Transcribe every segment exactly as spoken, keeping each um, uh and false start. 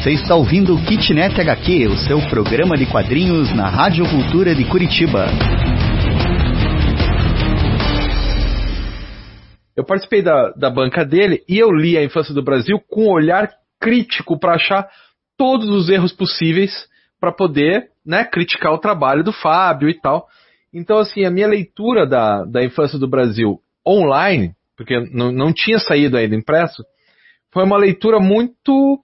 Você está ouvindo o Kitnet H Q, o seu programa de quadrinhos na Rádio Cultura de Curitiba. Eu participei da, da banca dele e eu li A Infância do Brasil com um olhar crítico para achar todos os erros possíveis para poder, né, criticar o trabalho do Fábio e tal. Então, assim, a minha leitura da, da Infância do Brasil online, porque não, não tinha saído ainda impresso, foi uma leitura muito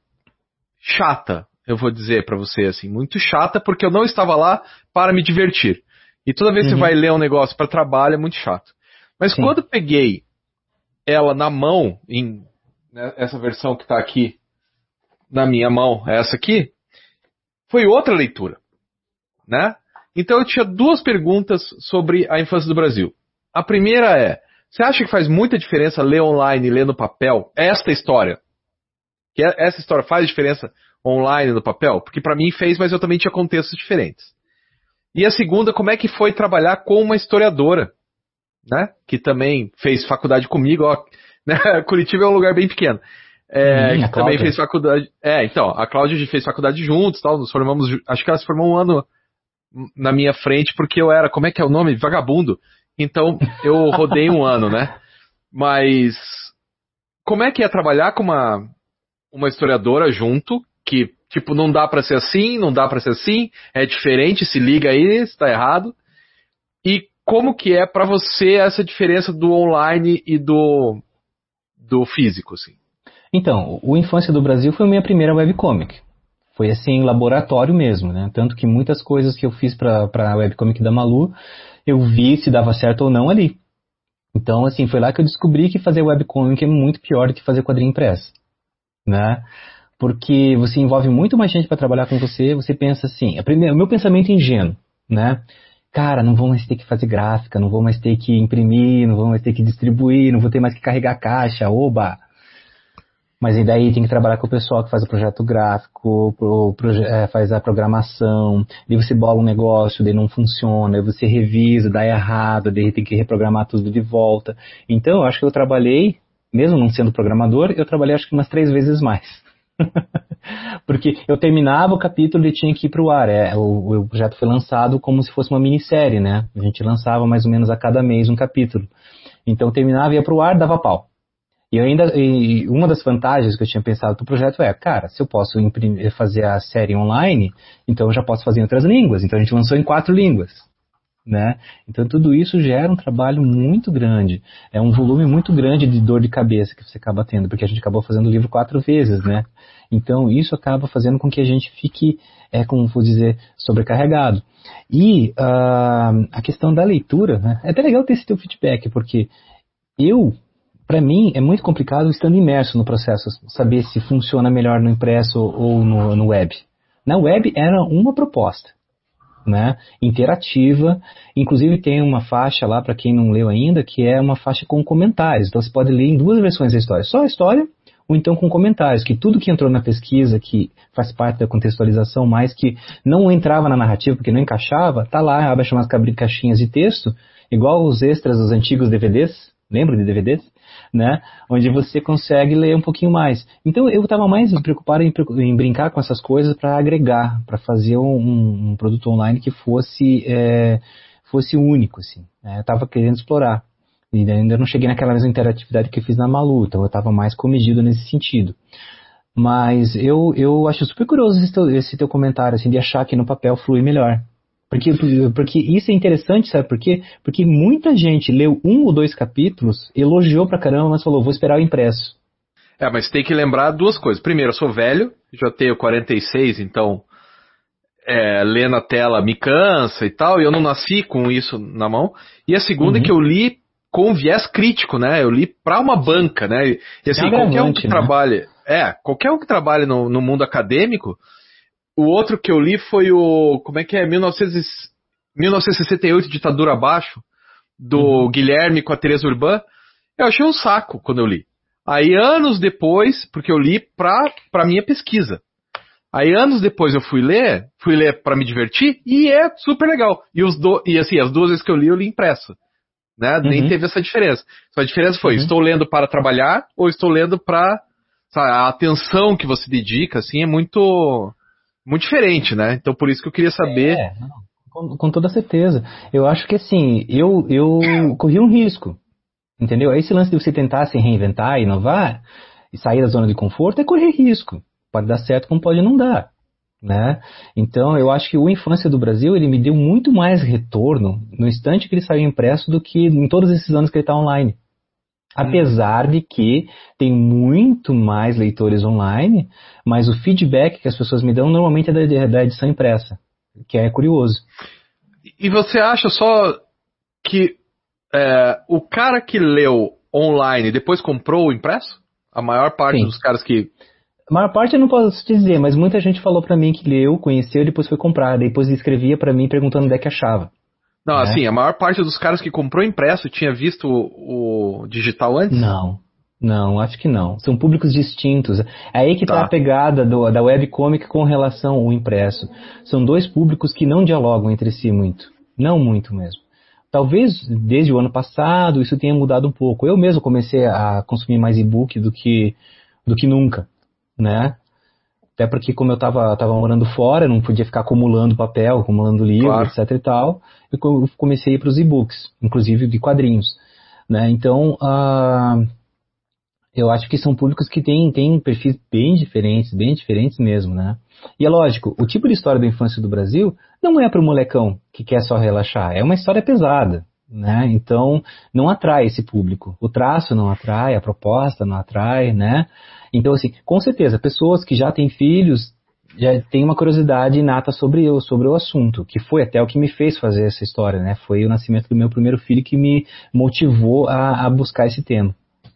chata, eu vou dizer para você, assim, muito chata, porque eu não estava lá para me divertir. E toda vez que uhum. você vai ler um negócio para trabalho é muito chato. Mas Sim. quando eu peguei ela na mão, em né, essa versão que está aqui na minha mão, essa aqui, foi outra leitura, né? Então eu tinha duas perguntas sobre a Infância do Brasil. A primeira é, você acha que faz muita diferença ler online e ler no papel esta história? Que essa história faz diferença online no papel? Porque para mim fez, mas eu também tinha contextos diferentes. E a segunda, como é que foi trabalhar com uma historiadora, né? Que também fez faculdade comigo, ó, né? Curitiba é um lugar bem pequeno. É, hum, que também fez faculdade. É, então, a Cláudia fez faculdade juntos, tal, nos formamos, acho que ela se formou um ano na minha frente, porque eu era, como é que é o nome? Vagabundo. Então, eu rodei um ano, né? Mas, como é que é trabalhar com uma, uma historiadora junto, que, tipo, não dá pra ser assim, não dá pra ser assim, é diferente, se liga aí, se tá errado. E como que é pra você essa diferença do online e do, do físico, assim? Então, o Infância do Brasil foi a minha primeira webcomic. Foi assim, laboratório mesmo, né? Tanto que muitas coisas que eu fiz pra, pra webcomic da Malu, eu vi se dava certo ou não ali. Então, assim, foi lá que eu descobri que fazer webcomic é muito pior do que fazer quadrinho impresso, né? Porque você envolve muito mais gente para trabalhar com você, você pensa assim, a primeira, o meu pensamento ingênuo, né? Cara, não vou mais ter que fazer gráfica, não vou mais ter que imprimir, não vou mais ter que distribuir, não vou ter mais que carregar caixa, oba! Mas e daí tem que trabalhar com o pessoal que faz o projeto gráfico, pro, proje- é, faz a programação, daí você bola um negócio, daí não funciona, daí você revisa, dá errado, daí tem que reprogramar tudo de volta. Então, eu acho que eu trabalhei, mesmo não sendo programador, eu trabalhei acho que umas três vezes mais. Porque eu terminava o capítulo e tinha que ir para o ar. É, o, o projeto foi lançado como se fosse uma minissérie, né? A gente lançava mais ou menos a cada mês um capítulo. Então eu terminava, ia para o ar, dava pau. E eu ainda, e uma das vantagens que eu tinha pensado para o projeto é, cara, se eu posso imprimir, fazer a série online, então eu já posso fazer em outras línguas. Então a gente lançou em quatro línguas, né? Então tudo isso gera um trabalho muito grande. É um volume muito grande de dor de cabeça que você acaba tendo, porque a gente acabou fazendo o livro quatro vezes, né? Então isso acaba fazendo com que a gente fique, é, como vou dizer, sobrecarregado. E uh, a questão da leitura, né? É até legal ter esse teu feedback, porque eu... Para mim, é muito complicado estando imerso no processo, saber se funciona melhor no impresso ou no, no web. Na web era uma proposta, né, interativa, inclusive tem uma faixa lá, para quem não leu ainda, que é uma faixa com comentários. Então você pode ler em duas versões da história, só a história ou então com comentários, que tudo que entrou na pesquisa, que faz parte da contextualização, mas que não entrava na narrativa porque não encaixava, tá lá, abre umas caixinhas de texto, igual os extras dos antigos D V Ds, lembra de D V Ds? Né? Onde você consegue ler um pouquinho mais. Então eu estava mais preocupado em, em brincar com essas coisas para agregar, para fazer um, um produto online que fosse, é, fosse único, assim. Né? Eu estava querendo explorar. E ainda não cheguei naquela mesma interatividade que eu fiz na Malu, então eu estava mais comedido nesse sentido. Mas eu, eu acho super curioso esse teu, esse teu comentário, assim, de achar que no papel flui melhor. Porque, porque isso é interessante, sabe por quê? Porque muita gente leu um ou dois capítulos, elogiou pra caramba, mas falou, vou esperar o impresso. É, mas tem que lembrar duas coisas. Primeiro, eu sou velho, já tenho quarenta e seis, então é, ler na tela me cansa e tal, e eu não nasci com isso na mão. E a segunda uhum. é que eu li com viés crítico, né? Eu li pra uma banca, né? E assim, é qualquer um que né? trabalhe... É, qualquer um que trabalhe no, no mundo acadêmico... O outro que eu li foi o... Como é que é? mil novecentos e sessenta e oito, Ditadura Abaixo, do uhum. Guilherme com a Teresa Urbã. Eu achei um saco quando eu li. Aí, anos depois, porque eu li pra, pra minha pesquisa. Aí, anos depois eu fui ler, fui ler pra me divertir, e é super legal. E, os do, e assim, as duas vezes que eu li, eu li impresso. Né? Uhum. Nem teve essa diferença. Só a diferença foi, uhum. estou lendo para trabalhar ou estou lendo pra sabe, a atenção que você dedica, assim, é muito, muito diferente, né? Então por isso que eu queria saber... É, não, com, com toda certeza. Eu acho que assim, eu, eu corri um risco, entendeu? Esse lance de você tentar se reinventar, inovar, e sair da zona de conforto é correr risco. Pode dar certo como pode não dar, né? Então eu acho que o Infância do Brasil, ele me deu muito mais retorno no instante que ele saiu impresso do que em todos esses anos que ele está online. Apesar de que tem muito mais leitores online, mas o feedback que as pessoas me dão normalmente é da, da edição impressa, que é curioso. E você acha só que é, o cara que leu online depois comprou o impresso? A maior parte Sim. dos caras que... A maior parte eu não posso dizer, mas muita gente falou pra mim que leu, conheceu e depois foi comprar. Depois escrevia pra mim perguntando onde é que achava. Não, né? assim, a maior parte dos caras que comprou impresso tinha visto o, o digital antes? Não, não, acho que não. São públicos distintos. É aí que tá, Tá. a pegada do, da webcomic com relação ao impresso. São dois públicos que não dialogam entre si muito. Não muito mesmo. Talvez desde o ano passado isso tenha mudado um pouco. Eu mesmo comecei a consumir mais e-book do que, do que nunca, né? Até porque como eu estava tava morando fora, eu não podia ficar acumulando papel, acumulando livro, Claro. etc e tal. Eu comecei a ir para os e-books, inclusive de quadrinhos, né? Então, uh, eu acho que são públicos que têm, têm perfis bem diferentes, bem diferentes mesmo, né? E é lógico, o tipo de história da infância do Brasil não é para o molecão que quer só relaxar, é uma história pesada, né? Então, não atrai esse público. O traço não atrai, a proposta não atrai, né? Então, assim, com certeza, pessoas que já têm filhos já têm uma curiosidade inata sobre o, sobre o assunto, que foi até o que me fez fazer essa história, né? Foi o nascimento do meu primeiro filho que me motivou a, a buscar esse tema.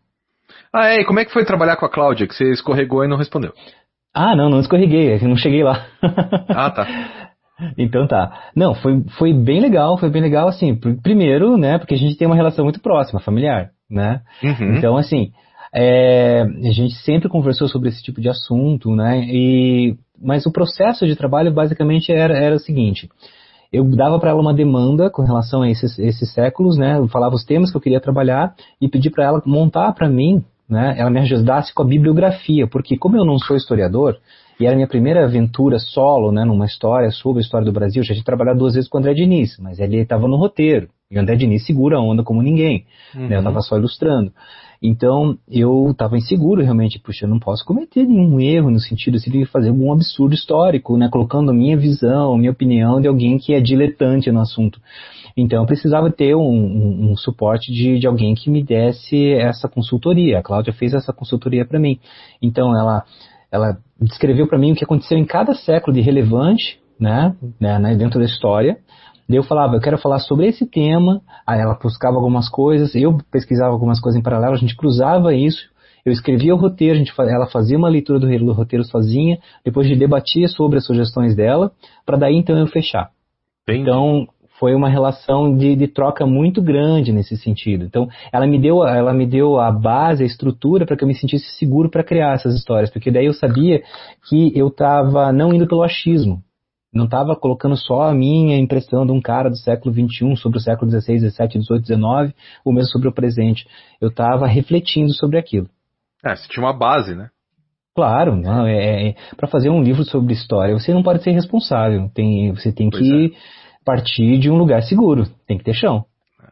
Ah, é, e como é que foi trabalhar com a Cláudia, que você escorregou e não respondeu? Ah, não, não escorreguei, é que não cheguei lá. Ah, tá. Então tá. Não, foi, foi bem legal, foi bem legal, assim, pr- primeiro, né, porque a gente tem uma relação muito próxima, familiar, né? Uhum. Então, assim, é, a gente sempre conversou sobre esse tipo de assunto, né, e, mas o processo de trabalho basicamente era, era o seguinte, eu dava para ela uma demanda com relação a esses, esses séculos, né, eu falava os temas que eu queria trabalhar e pedi para ela montar para mim, né, ela me ajudasse com a bibliografia, porque como eu não sou historiador, e era a minha primeira aventura solo, né, numa história sobre a história do Brasil, já tinha trabalhado duas vezes com o André Diniz, mas ele estava no roteiro, e o André Diniz segura a onda como ninguém, Uhum. né, eu estava só ilustrando. Então, eu estava inseguro realmente, puxa, eu não posso cometer nenhum erro no sentido assim, de fazer algum absurdo histórico, né, colocando a minha visão, a minha opinião de alguém que é diletante no assunto. Então, eu precisava ter um, um, um suporte de, de alguém que me desse essa consultoria. A Cláudia fez essa consultoria para mim. Então, ela, ela descreveu para mim o que aconteceu em cada século de relevante, né, né, dentro da história. Daí eu falava, eu quero falar sobre esse tema. Aí ela buscava algumas coisas, eu pesquisava algumas coisas em paralelo, a gente cruzava isso. Eu escrevia o roteiro, a gente, ela fazia uma leitura do, do roteiro sozinha, depois a gente debatia sobre as sugestões dela, para daí então eu fechar. Entendi. Então, foi uma relação de, de troca muito grande nesse sentido. Então, ela me deu, ela me deu a base, a estrutura para que eu me sentisse seguro para criar essas histórias, porque daí eu sabia que eu estava não indo pelo achismo, não estava colocando só a minha impressão de um cara do século vinte e um sobre o século dezesseis, dezessete, dezoito, dezenove, ou mesmo sobre o presente. Eu estava refletindo sobre aquilo. É, você tinha uma base, né? Claro, não, é, é, para fazer um livro sobre história, você não pode ser responsável, tem, você tem Pois que é. partir de um lugar seguro, tem que ter chão.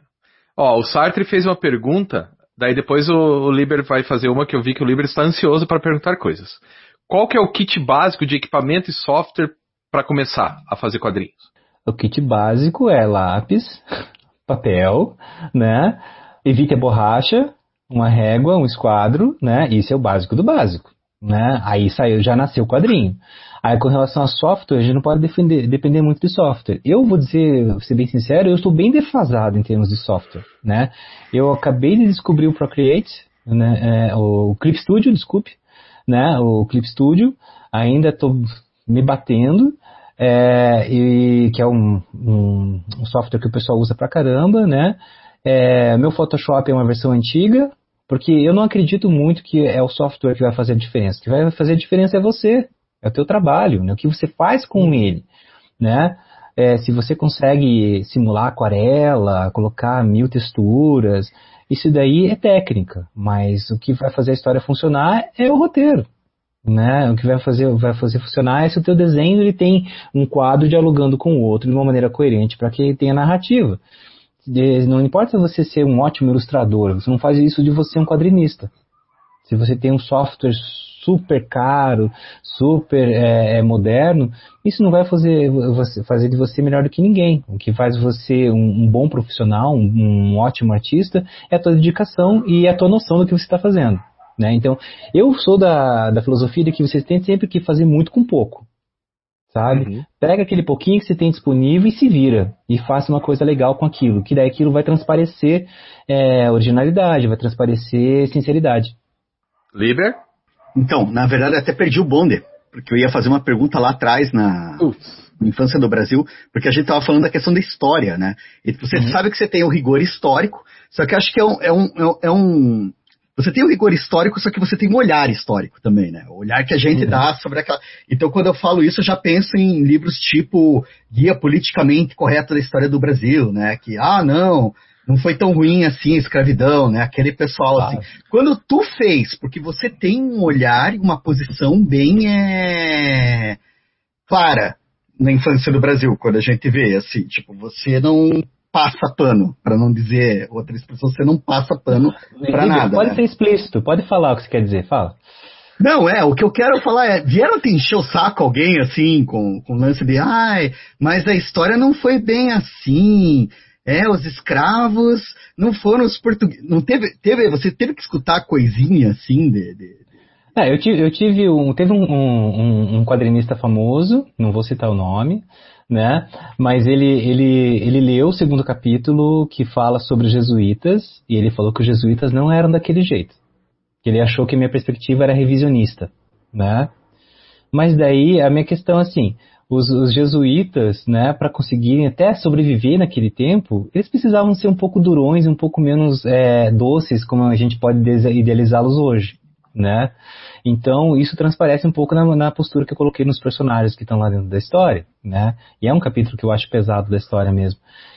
Ó, o Sartre fez uma pergunta, daí depois o, o Liber vai fazer uma que eu vi que o Liber está ansioso para perguntar coisas. Qual que é o kit básico de equipamento e software para começar a fazer quadrinhos? O kit básico é lápis, papel, né? Evite a borracha, uma régua, um esquadro, né? Isso é o básico do básico, né? Aí saiu, já nasceu o quadrinho. Aí com relação a software, a gente não pode defender, depender muito de software. Eu vou dizer, vou ser bem sincero, eu estou bem defasado em termos de software, né? Eu acabei de descobrir o Procreate, né? É, o Clip Studio, desculpe, né? O Clip Studio, ainda estou me batendo, é, e, que é um, um, um software que o pessoal usa pra caramba, né? É, meu Photoshop é uma versão antiga, porque eu não acredito muito que é o software que vai fazer a diferença. O que vai fazer a diferença é você, é o teu trabalho, né? O que você faz com ele, né? É, se você consegue simular aquarela, colocar mil texturas, Isso daí é técnica, mas o que vai fazer a história funcionar é o roteiro. Né? O que vai fazer, vai fazer funcionar é se o teu desenho ele tem um quadro dialogando com o outro de uma maneira coerente para que tenha narrativa. Não importa você ser um ótimo ilustrador, você não faz isso de você um quadrinista. Se você tem um software super caro, super é, moderno, isso não vai fazer, fazer de você melhor do que ninguém. O que faz você um, um bom profissional, um, um ótimo artista, é a tua dedicação e a tua noção do que você está fazendo. Né? Então, eu sou da, da filosofia de que você tem sempre que fazer muito com pouco, sabe? Uhum. Pega aquele pouquinho que você tem disponível e se vira, e faça uma coisa legal com aquilo, que daí aquilo vai transparecer é, originalidade, vai transparecer sinceridade. Liber? Então, na verdade, eu até perdi o bonde, porque eu ia fazer uma pergunta lá atrás na... na infância do Brasil, porque a gente estava falando da questão da história, né? E você uhum. sabe que você tem o rigor histórico, só que acho que é um... É um, é um Você tem o rigor histórico, só que você tem um olhar histórico também, né? O olhar que a gente uhum. dá sobre aquela... Então, quando eu falo isso, eu já penso em livros tipo Guia Politicamente Correto da História do Brasil, né? Que, ah, não, não foi tão ruim assim a escravidão, né? Aquele pessoal ah. assim. Quando tu fez, porque você tem um olhar e uma posição bem é... clara na infância do Brasil, quando a gente vê, assim, tipo, você não... passa pano, para não dizer outra expressão, você não passa pano para nada. Pode né? ser explícito, pode falar o que você quer dizer, fala. Não, é, o que eu quero falar é, vieram te encher o saco alguém, assim, com, com lance de, ai, mas a história não foi bem assim, é, os escravos não foram os portugueses, não teve, teve, você teve que escutar coisinha, assim, de... de... É, eu tive, eu tive um, teve um, um, um quadrinista famoso, não vou citar o nome, né? Mas ele, ele, ele leu o segundo capítulo que fala sobre os jesuítas e ele falou que os jesuítas não eram daquele jeito. Ele achou que a minha perspectiva era revisionista, né? Mas daí a minha questão é assim, os, os jesuítas, né, para conseguirem até sobreviver naquele tempo, eles precisavam ser um pouco durões, um pouco menos é, doces, como a gente pode idealizá-los hoje, né? Então, isso transparece um pouco na, na postura que eu coloquei nos personagens que estão lá dentro da história, né? E é um capítulo que eu acho pesado da história mesmo.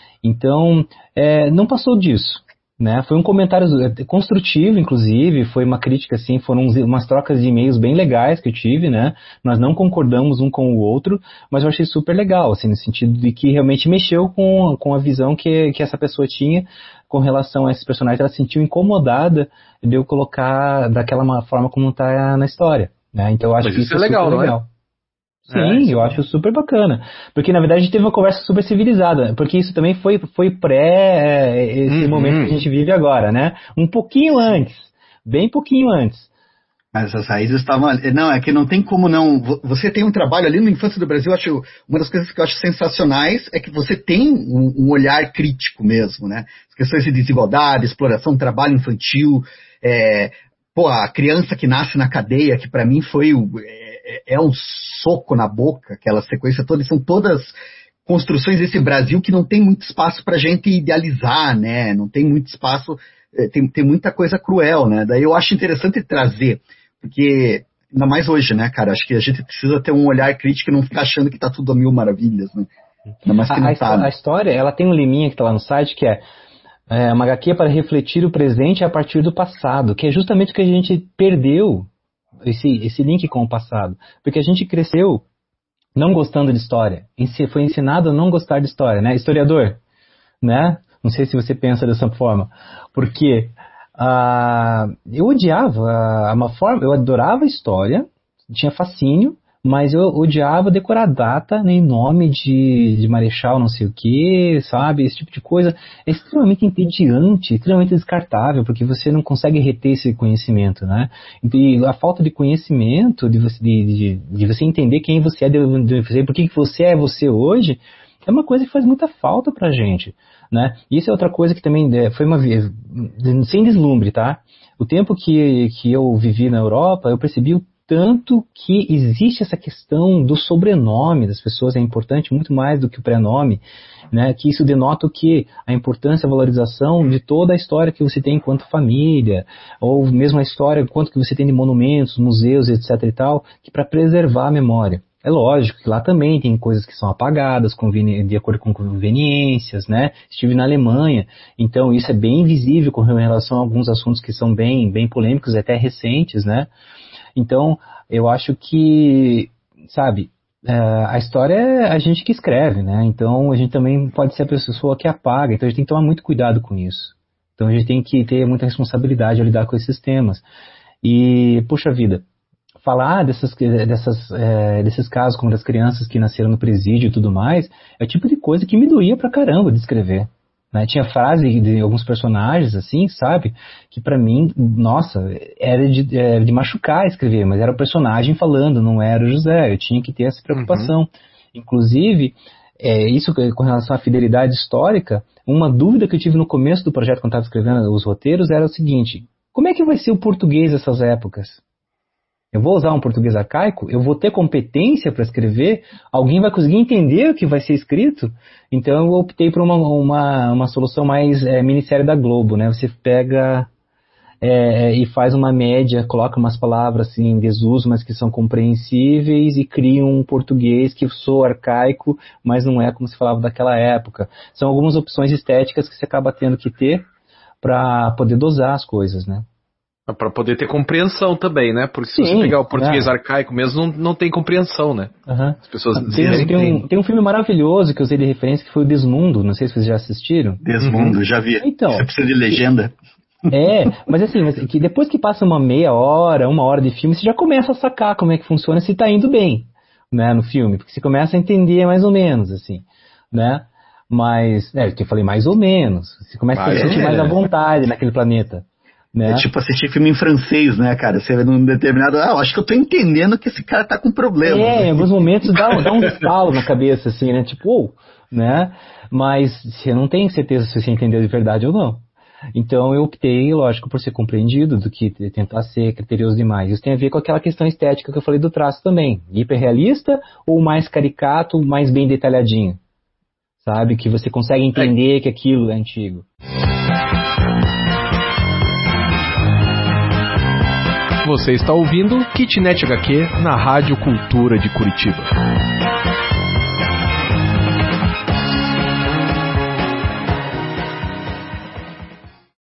Então, é, não passou disso, né? Foi um comentário construtivo, inclusive, foi uma crítica, assim, foram umas trocas de e-mails bem legais que eu tive, né? Nós não concordamos um com o outro, mas eu achei super legal, assim, no sentido de que realmente mexeu com, com a visão que, que essa pessoa tinha com relação a esses personagens. Ela se sentiu incomodada de eu colocar daquela forma como está na história, né? Então eu acho Mas que isso é legal, não legal. é? Sim, é, eu acho super bacana. Porque, na verdade, a gente teve uma conversa super civilizada. Porque isso também foi, foi pré esse uhum. momento que a gente vive agora, né? Um pouquinho antes. Bem pouquinho antes. Mas as raízes estavam... Não, é que não tem como não... Você tem um trabalho ali no Infância do Brasil, eu acho... Uma das coisas que eu acho sensacionais é que você tem um, um olhar crítico mesmo, né? As questões de desigualdade, exploração, trabalho infantil... É, pô, a criança que nasce na cadeia, que para mim foi... É, é um soco na boca, aquela sequência toda, são todas construções desse Brasil que não tem muito espaço pra gente idealizar, né? Não tem muito espaço, tem, tem muita coisa cruel, né? Daí eu acho interessante trazer, porque, ainda mais hoje, né, cara? Acho que a gente precisa ter um olhar crítico e não ficar achando que tá tudo a mil maravilhas, né? Ainda mais que a, não a, tá, né? A história, ela tem um liminha que tá lá no site que é É uma agá quê para refletir o presente a partir do passado, que é justamente o que a gente perdeu, esse, esse link com o passado. Porque a gente cresceu não gostando de história, foi ensinado a não gostar de história, né? Historiador, né? Não sei se você pensa dessa forma. Porque uh, eu odiava uma forma, eu adorava história, tinha fascínio, mas eu odiava decorar data, nem nome de, de marechal não sei o que, sabe? Esse tipo de coisa é extremamente entediante, extremamente descartável, porque você não consegue reter esse conhecimento, né? E a falta de conhecimento, de você, de, de, de você entender quem você é, de, de você, por que você é você hoje, é uma coisa que faz muita falta pra gente, né? E isso é outra coisa que também foi uma vez, sem deslumbre, tá? O tempo que, que eu vivi na Europa, eu percebi o tanto que existe essa questão do sobrenome das pessoas, é importante muito mais do que o prenome, né? Que isso denota o que? A importância, a valorização de toda a história que você tem enquanto família, ou mesmo a história, quanto que você tem de monumentos, museus, etc e tal, que para preservar a memória. É lógico que lá também tem coisas que são apagadas conveni- de acordo com conveniências, né? Estive na Alemanha, então isso é bem visível com relação a alguns assuntos que são bem, bem polêmicos, até recentes, né? Então, eu acho que, sabe, uh, a história é a gente que escreve, né? Então, a gente também pode ser a pessoa que apaga, então a gente tem que tomar muito cuidado com isso. Então, a gente tem que ter muita responsabilidade ao lidar com esses temas. E, puxa vida, falar dessas, dessas, é, desses casos como das crianças que nasceram no presídio e tudo mais, é o tipo de coisa que me doía pra caramba de escrever. Né? Tinha frase de alguns personagens, assim, sabe? Que pra mim, nossa, era de, era de machucar escrever, mas era o personagem falando, não era o José. Eu tinha que ter essa preocupação. Uhum. Inclusive, é, isso com relação à fidelidade histórica, uma dúvida que eu tive no começo do projeto, quando eu estava escrevendo os roteiros, era o seguinte: como é que vai ser o português dessas épocas? Eu vou usar um português arcaico? Eu vou ter competência para escrever? Alguém vai conseguir entender o que vai ser escrito? Então eu optei por uma, uma, uma solução mais é, minissérie da Globo, né? Você pega é, e faz uma média, coloca umas palavras assim, em desuso, mas que são compreensíveis, e cria um português que soa arcaico, mas não é como se falava daquela época. São algumas opções estéticas que você acaba tendo que ter para poder dosar as coisas, né? Para poder ter compreensão também, né? Porque se Sim, você pegar o português é. arcaico mesmo, não, não tem compreensão, né? Uhum. As pessoas tem, tem, um, tem um filme maravilhoso que eu usei de referência, que foi o Desmundo. Não sei se vocês já assistiram. Desmundo, uhum. Já vi. Então, você precisa de legenda. É, mas assim, mas que depois que passa uma meia hora, uma hora de filme, você já começa a sacar como é que funciona, se tá indo bem, né, no filme. Porque você começa a entender mais ou menos, assim, né? Mas, é, que eu falei mais ou menos. Você começa ah, a se sentir é. mais à vontade naquele planeta. Né? É tipo assistir filme em francês, né, cara? Você vê num determinado... Ah, eu acho que eu tô entendendo que esse cara tá com problema. É, em alguns momentos dá, dá um estalo na cabeça, assim, né? Tipo, oh, né? Mas você não tem certeza se você entendeu de verdade ou não. Então eu optei, lógico, por ser compreendido do que tentar ser criterioso demais. Isso tem a ver com aquela questão estética que eu falei do traço também. Hiperrealista ou mais caricato, mais bem detalhadinho? Sabe? Que você consegue entender é. que aquilo é antigo. Você está ouvindo Kitnet H Q na Rádio Cultura de Curitiba.